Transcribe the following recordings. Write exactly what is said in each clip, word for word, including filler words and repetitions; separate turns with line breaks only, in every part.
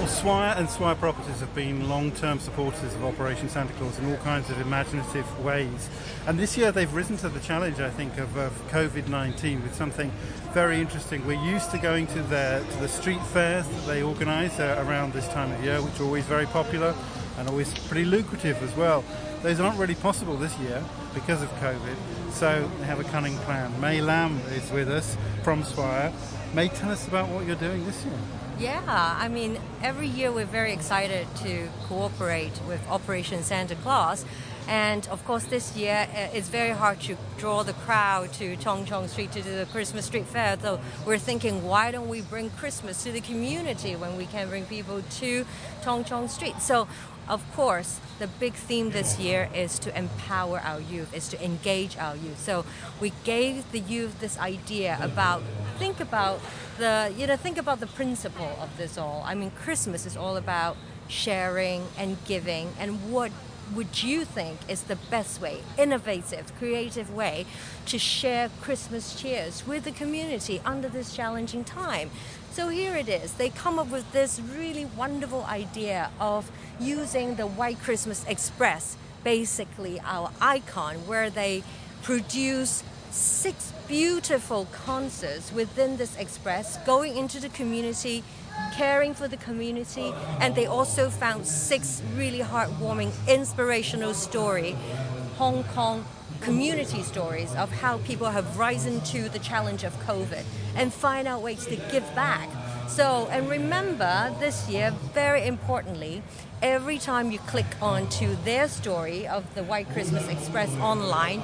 Well, Swire and Swire Properties have been long-term supporters of Operation Santa Claus in all kinds of imaginative ways. And this year they've risen to the challenge, I think, of, of COVID nineteen with something very interesting. We're used to going to the, to the street fairs that they organise uh, around this time of year, which are always very popular and always pretty lucrative as well. Those aren't really possible this year because of COVID, so they have a cunning plan. May Lam is with us from Swire. May, tell us about what you're doing this year.
Yeah, I mean, every year we're very excited to cooperate with Operation Santa Claus. And of course, this year uh, it's very hard to draw the crowd to Chong Chong Street to do the Christmas Street Fair. So we're thinking, why don't we bring Christmas to the community when we can bring people to Chong Chong Street? So, of course, the big theme this year is to empower our youth, is to engage our youth. So we gave the youth this idea about, think about the, you know, think about the principle of this all. I mean, Christmas is all about sharing and giving, and what would you think is the best way, innovative, creative way to share Christmas cheers with the community under this challenging time? So here it is. They come up with this really wonderful idea of using the White Christmas Express, basically our icon, where they produce six beautiful concerts within this express, going into the community, caring for the community, and they also found six really heartwarming, inspirational stories, Hong Kong community stories of how people have risen to the challenge of COVID and find out ways to give back. So, and remember this year, very importantly, every time you click onto their story of the White Christmas Express online,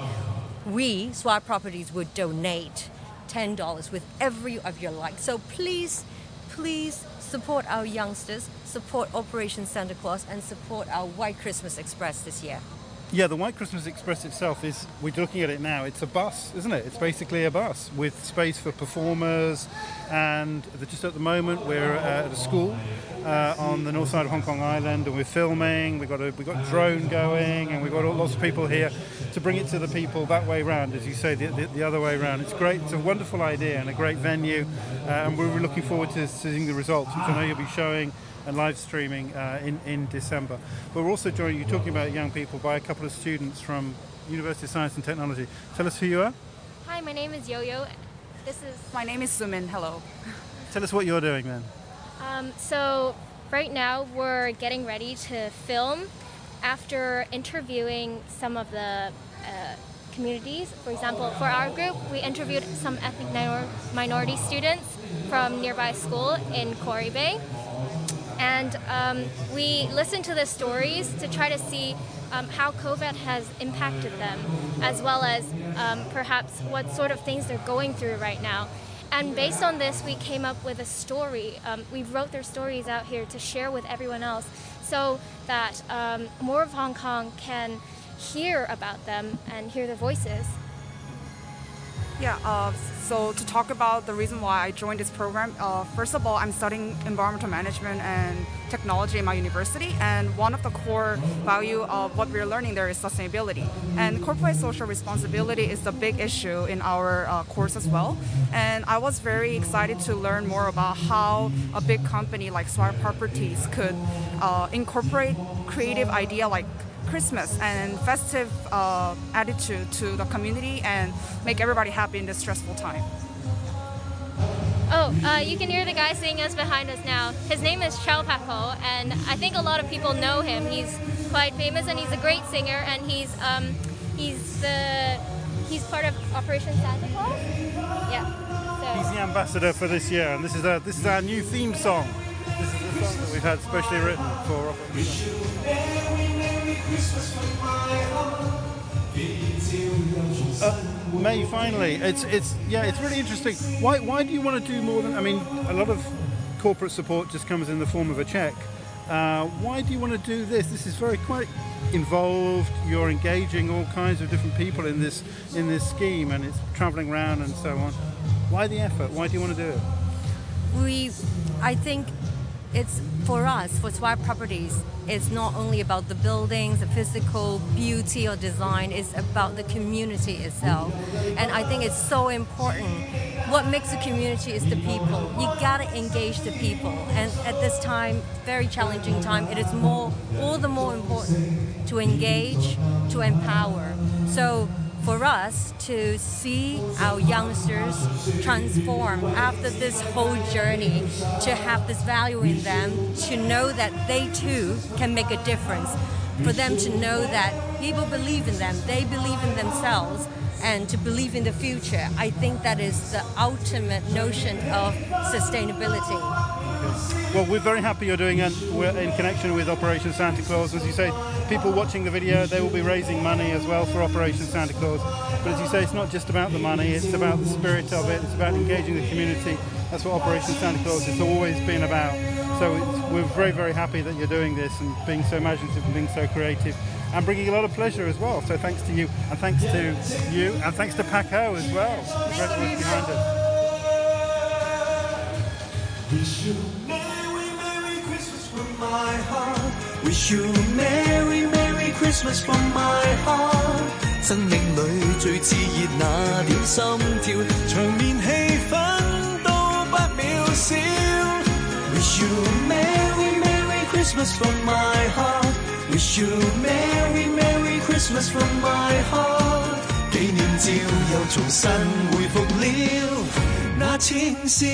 we, Swire Properties, would donate ten dollars with every of your likes. So please, please support our youngsters, support Operation Santa Claus, and support our White Christmas Express this year.
Yeah, the White Christmas Express itself is, we're looking at it now, it's a bus, isn't it? It's basically a bus with space for performers, and just at the moment we're uh, at a school uh, on the north side of Hong Kong Island, and we're filming, we've got a, we've got a drone going, and we've got lots of people here to bring it to the people that way round, as you say, the, the, the other way round. It's great, it's a wonderful idea and a great venue, uh, and we're looking forward to seeing the results, which I know you'll be showing and live streaming uh, in, in December. But we're also joining you, talking about young people, by a couple of students from University of Science and Technology. Tell us who you are.
Hi, my name is Yo-Yo. This is...
My name is Sumin. Hello.
Tell us what you're doing then.
Um, so right now we're getting ready to film after interviewing some of the uh, communities. For example, for our group, we interviewed some ethnic minor minority students from nearby school in Quarry Bay. And um, we listened to the stories to try to see um, how COVID has impacted them, as well as um, perhaps what sort of things they're going through right now. And based on this, we came up with a story. Um, we wrote their stories out here to share with everyone else so that um, more of Hong Kong can hear about them and hear their voices.
Yeah, uh, so to talk about the reason why I joined this program, uh, first of all, I'm studying environmental management and technology in my university, and one of the core value of what we're learning there is sustainability. And corporate social responsibility is the big issue in our uh, course as well. And I was very excited to learn more about how a big company like Swire Properties could uh, incorporate creative idea like Christmas and festive uh, attitude to the community and make everybody happy in this stressful time.
Oh, uh, you can hear the guy singing us behind us now. His name is Chow Paco, and I think a lot of people know him. He's quite famous, and he's a great singer, and he's um, he's the he's part of Operation Santa Claus. Yeah. So.
He's the ambassador for this year, and this is our this is our new theme song. This is the song that we've had specially written for Operation. Uh, May, finally, it's it's yeah, it's really interesting. Why why do you want to do more than? I mean, a lot of corporate support just comes in the form of a check. Uh, why do you want to do this? This is very quite involved. You're engaging all kinds of different people in this in this scheme, and it's travelling around and so on. Why the effort? Why do you want to do it?
We, I think, it's for us, for Swire Properties, it's not only about the buildings, the physical beauty or design, it's about the community itself. And I think it's so important. What makes a community is the people. You gotta engage the people. And at this time, very challenging time, it is more, all the more important to engage, to empower. So for us to see our youngsters transform after this whole journey, to have this value in them, to know that they too can make a difference, for them to know that people believe in them, they believe in themselves, and to believe in the future. I think that is the ultimate notion of sustainability.
Well, we're very happy you're doing it. We're in connection with Operation Santa Claus. As you say, people watching the video, they will be raising money as well for Operation Santa Claus. But as you say, it's not just about the money, it's about the spirit of it, it's about engaging the community. That's what Operation Santa Claus has always been about. So it's, we're very, very happy that you're doing this and being so imaginative and being so creative and bringing a lot of pleasure as well. So thanks to you, and thanks to you, and thanks to Paco as well. The great work behind us.
Wish you Merry, Merry Christmas from my heart. Wish you Merry, Merry Christmas from my heart. 生命裏最熾熱那點心跳，場面氣氛都不渺小。Wish you Merry, Merry Christmas from my heart. Wish you Merry, Merry Christmas from my heart. 紀念照又重新回復了那千笑。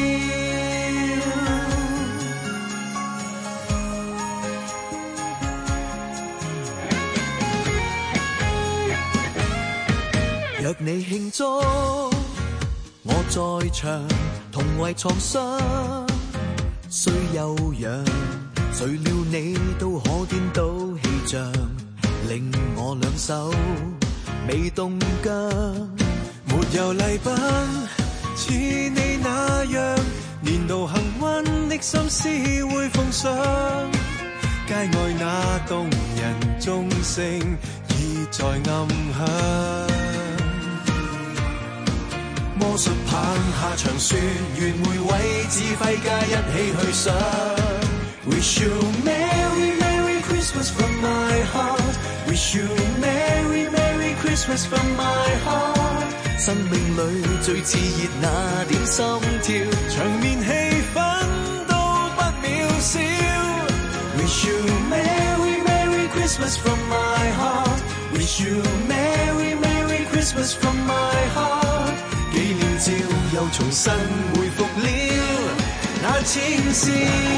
若你慶祝，我在場，同為創傷，雖悠揚，誰料你都可顛倒氣象，令我兩手未動腳，沒有禮品，似你那樣，年度幸運的心思會奉上，街外那動人鐘聲已在暗響。魔術棒下場說願會為指揮家一起去想 Wish you Merry Merry Christmas from my heart Wish you Merry Merry Christmas from my heart 生命裏最熾熱那點心跳場面氣氛都不渺小 Wish you Merry Merry Christmas from my heart Wish you Merry Merry Christmas from my heart紀念照又重新回復了那千笑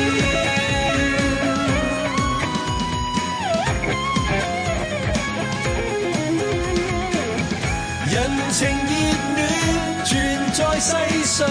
人情熱暖存在世上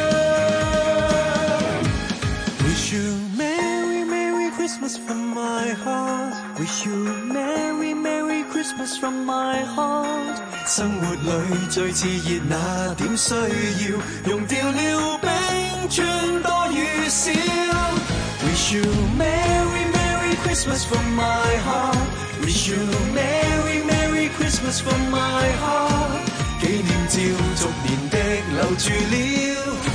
Wish you Merry Merry Christmas from my heart Wish you Merry Merry Christmas from my heart生活裏最熾熱那點需要溶掉了冰川多與少 Wish you Merry Merry Christmas from my heart Wish you Merry Merry Christmas from my heart 紀念照逐年的留住了